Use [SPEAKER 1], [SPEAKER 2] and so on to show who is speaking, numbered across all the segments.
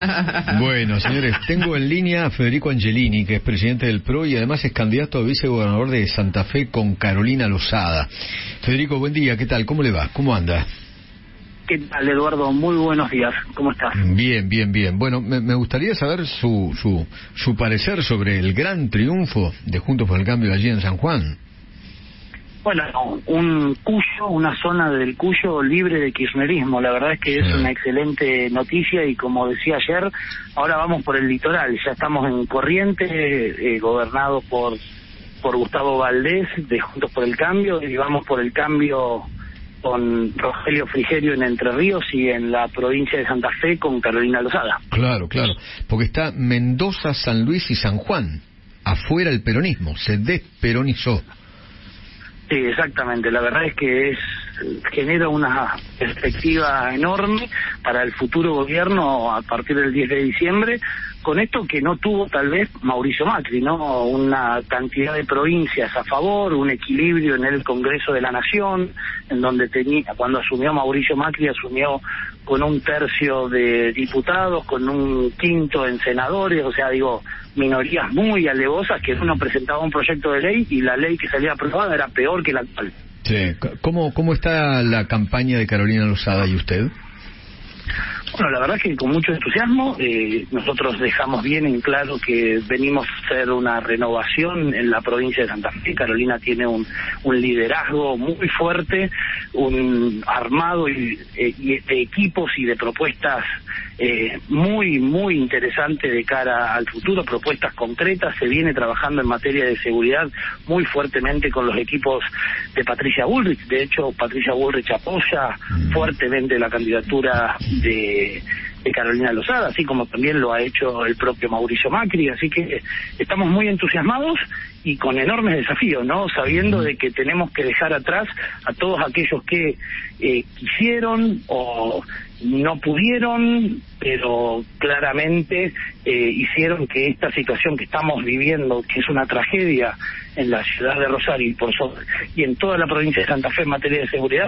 [SPEAKER 1] Bueno, señores, tengo en línea a Federico Angelini, que es presidente del PRO y además es candidato a vicegobernador de Santa Fe con Carolina Lozada. Federico, buen día, ¿qué tal? ¿Cómo le va? ¿Cómo anda?
[SPEAKER 2] ¿Qué tal, Eduardo? Muy buenos días. ¿Cómo estás?
[SPEAKER 1] Bien, bien, bien. Bueno, me gustaría saber su parecer sobre el gran triunfo de Juntos por el Cambio allí en San Juan.
[SPEAKER 2] Bueno, un Cuyo, una zona del Cuyo libre de kirchnerismo. La verdad es que es una excelente noticia y, como decía ayer, ahora vamos por el litoral. Ya estamos en Corrientes, gobernado por Gustavo Valdés de Juntos por el Cambio, y vamos por el cambio con Rogelio Frigerio en Entre Ríos y en la provincia de Santa Fe con Carolina Lozada.
[SPEAKER 1] Claro, claro, porque está Mendoza, San Luis y San Juan. Afuera el peronismo, se desperonizó.
[SPEAKER 2] Sí, exactamente. La verdad es que genera una perspectiva enorme para el futuro gobierno a partir del 10 de diciembre, con esto que no tuvo tal vez Mauricio Macri, ¿no? Una cantidad de provincias a favor, un equilibrio en el Congreso de la Nación, en donde cuando asumió Mauricio Macri, asumió con 1/3 de diputados, con 1/5 en senadores, o sea, minorías muy alevosas, que uno presentaba un proyecto de ley y la ley que salía aprobada era peor que la actual.
[SPEAKER 1] Sí. ¿Cómo está la campaña de Carolina Lozada y usted?
[SPEAKER 2] Bueno, la verdad es que con mucho entusiasmo. Nosotros dejamos bien en claro que venimos a hacer una renovación en la provincia de Santa Fe. Carolina tiene un liderazgo muy fuerte, un armado y de equipos y de propuestas muy, muy interesante de cara al futuro, propuestas concretas. Se viene trabajando en materia de seguridad muy fuertemente con los equipos de Patricia Bullrich. De hecho, Patricia Bullrich apoya fuertemente la candidatura de Carolina Lozada, así como también lo ha hecho el propio Mauricio Macri. Así que estamos muy entusiasmados y con enormes desafíos, ¿no? Sabiendo de que tenemos que dejar atrás a todos aquellos que quisieron o no pudieron, pero claramente hicieron que esta situación que estamos viviendo, que es una tragedia en la ciudad de Rosario y en toda la provincia de Santa Fe en materia de seguridad,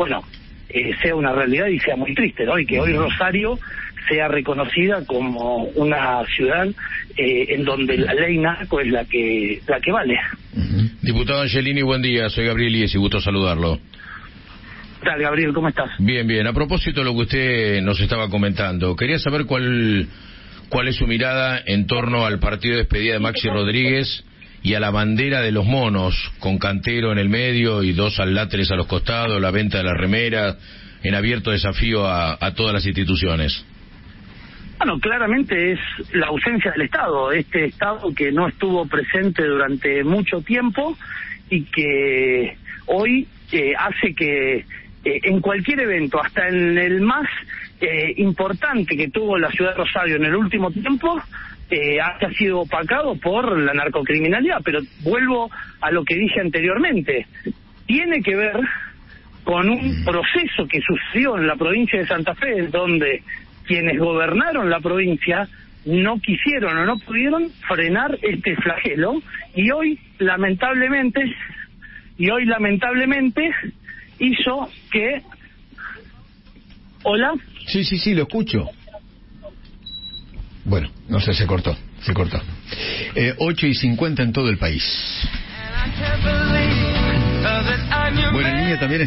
[SPEAKER 2] sea una realidad y sea muy triste, ¿no? Y que hoy Rosario sea reconocida como una ciudad en donde la ley narco es la que vale.
[SPEAKER 3] Diputado Angelini, buen día, soy Gabriel Ies y gusto saludarlo.
[SPEAKER 2] ¿Qué tal, Gabriel? ¿Cómo estás?
[SPEAKER 3] Bien, bien. A propósito de lo que usted nos estaba comentando, quería saber cuál es su mirada en torno al partido de despedida de Maxi Rodríguez y a la bandera de los monos, con Cantero en el medio y 2 aláteres a los costados, la venta de las remeras, en abierto desafío a todas las instituciones.
[SPEAKER 2] Bueno, claramente es la ausencia del Estado, este Estado que no estuvo presente durante mucho tiempo y que hoy hace que en cualquier evento, hasta en el más importante que tuvo la ciudad de Rosario en el último tiempo, haya sido opacado por la narcocriminalidad. Pero vuelvo a lo que dije anteriormente, tiene que ver con un proceso que sucedió en la provincia de Santa Fe, donde quienes gobernaron la provincia no quisieron o no pudieron frenar este flagelo, y hoy lamentablemente hizo que... ¿Hola?
[SPEAKER 1] Sí, lo escucho. Bueno, no sé, se cortó. 8:50 en todo el país. Bueno, en línea también